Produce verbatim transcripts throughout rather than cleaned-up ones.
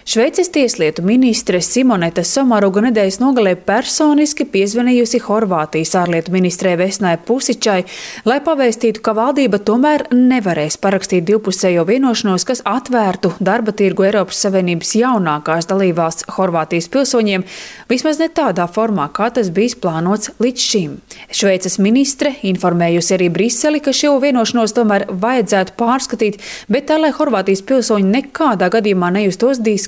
Šveices tieslietu ministre Simoneta Somaruga nedēļas nogalē personiski piezvanījusi Horvātijas ārlietu ministrei Vesnai Pusičai, lai pavēstītu, ka valdība tomēr nevarēs parakstīt divpusējo vienošanos, kas atvērtu darba tirgu Eiropas Savienības jaunākās dalībvalsts Horvātijas pilsoņiem, vismaz ne tādā formā, kā tas bijis plānots līdz šim. Šveices ministre informējusi arī Briseli, ka šo vienošanos tomēr vajadzētu pārskatīt, bet tā, lai Horvātijas pilsoņi nekādā gadījumā nejustos diskriminēti.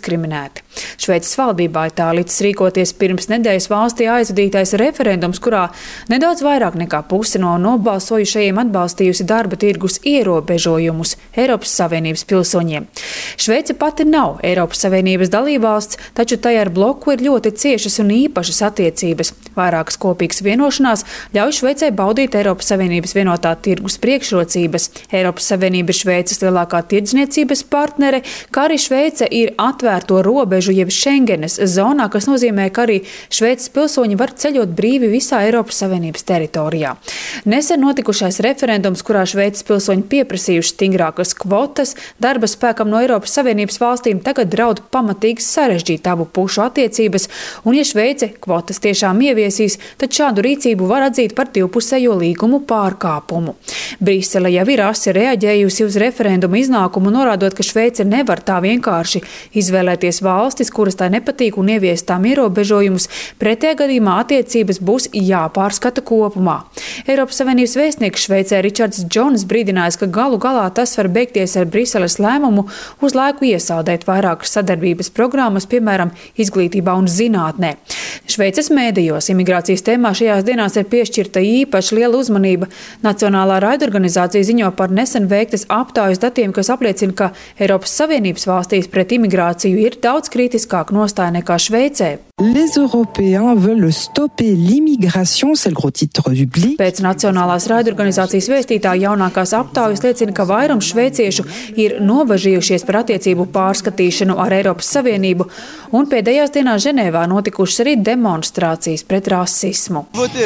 Šveices valdībā ir tā līdz rīkoties pirms nedēļas valstī aizvadītais referendums, kurā nedaudz vairāk nekā puse no nobalsojušajiem atbalstījusi darba tirgus ierobežojumus Eiropas Savienības pilsoņiem. Šveice pati nav Eiropas Savienības dalībvalsts, taču tai ar bloku ir ļoti ciešas un īpašas attiecības. Vairākas kopīgas vienošanās ļauj Šveicei baudīt Eiropas Savienības vienotā tirgus priekšrocības. Eiropas Savienība ir Šveices lielākā tirdzniecības partnere, kā arī Šveice ir atvērto robežu jeb Schengenes zonā, kas nozīmē, ka arī Šveices pilsoņi var ceļot brīvi visā Eiropas Savienības teritorijā. Nesen notikušais referendums, kurā Šveices pilsoņi pieprasījuši stingrākas kvotas darba spēkam no Eiropas Savienības valstīm, tagad draud pamatīgi sarežģīt abu pušu attiecības, un ja Šveice kvotas tiešām ieviesīs, tad šādu rīcību var atzīt par divpusējo līgumu pārkāpumu. Brisele jau ir asi reaģējusi uz referendumu iznākumu, norādot, ka Šveice nevar tā vienkārši izvēlēties valstis, kuras tā nepatīk un ieviest tām ierobežojumus, pretējā gadījumā attiecības būs jāpārskata kopumā. Eiropas Savienības vēstnieks Šveicē Ričards Džons brīdinājis, ka galu galā tas var beigties ar Briseles lēmumu uz laiku iesaldēt vairākas sadarbības programmas, piemēram, izglītībā un zinātnē. Šveices mēdījos imigrācijas tēmā šajās dienās ir piešķirta īpaši liela uzmanība. Nacionālā raidorganizācija ziņo par nesen veiktas aptaujas datiem, kas apliecina, ka Eiropas Savienības valstīs pret imigrāciju ir daudz kritiskāk nostāja nekā Šveicē. Les Européens veulent stopper l'immigration, c'est le gros titre du Blick. Pēc Nacionālās raidorganizācijas vēstītāja jaunākās aptaujas liecina, ka vairums šveiciešu ir nobažījušies par attiecību pārskatīšanu ar Eiropas Savienību, un pēdējās dienās Ženēvā notikušas arī demonstrācijas pret rasismu.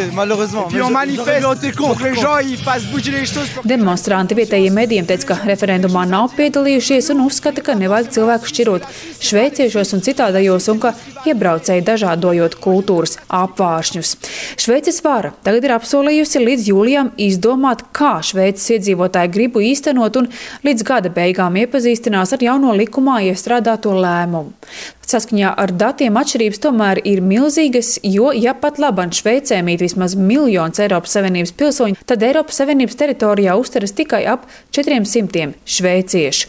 Demonstranti vietējiem medijiem teica, ka referendumā nav piedalījušies un uzskata, ka nevajag cilvēku šķirot šveiciešos un citādajos, un ka iebraucēji dažādojot kultūras apvāršņus. Šveices vara tagad ir apsolījusi līdz jūlijam izdomāt, kā Šveices iedzīvotāji gribu īstenot un līdz gada beigām iepazīstinās ar jauno likumā iestrādāto lēmumu. Saskaņā ar datiem atšķirības tomēr ir milzīgas, jo, ja pat laban Šveicē mīt vismaz miljons Eiropas Savienības pilsoņu, tad Eiropas Savienības teritorijā uzturas tikai ap četriem simtiem šveiciešu.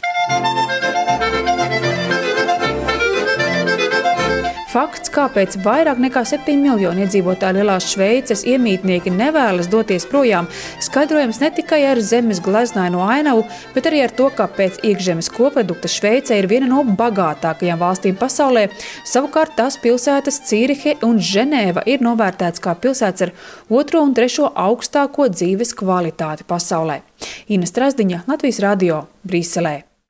Fakts, kāpēc vairāk nekā septiņi miljoni iedzīvotāju lielās Šveices iemītnieki nevēlas doties projām, skaidrojams ne tikai ar zemes gleznaino ainavu, bet arī ar to, ka pēc iekšzemes koprodukta Šveice ir viena no bagātākajām valstīm pasaulē. Savukārt tās pilsētas Cīrihe un Ženēva ir novērtēts kā pilsētas ar otro un trešo augstāko dzīves kvalitāti pasaulē. Ina Strazdiņa, Latvijas radio, Briselē.